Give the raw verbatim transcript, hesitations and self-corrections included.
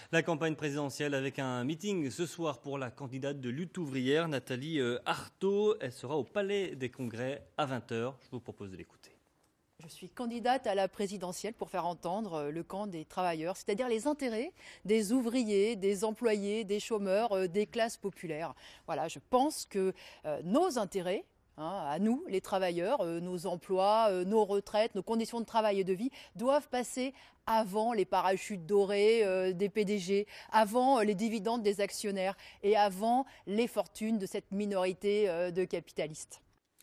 La campagne présidentielle avec un meeting ce soir pour la candidate de lutte ouvrière, Nathalie Arthaud. Elle sera au Palais des Congrès à vingt heures. Je vous propose de l'écouter. Je suis candidate à la présidentielle pour faire entendre le camp des travailleurs, c'est-à-dire les intérêts des ouvriers, des employés, des chômeurs, des classes populaires. Voilà, je pense que euh, nos intérêts, Hein, à nous, les travailleurs, euh, nos emplois, euh, nos retraites, nos conditions de travail et de vie doivent passer avant les parachutes dorés euh, des P D G, avant euh, les dividendes des actionnaires et avant les fortunes de cette minorité euh, de capitalistes.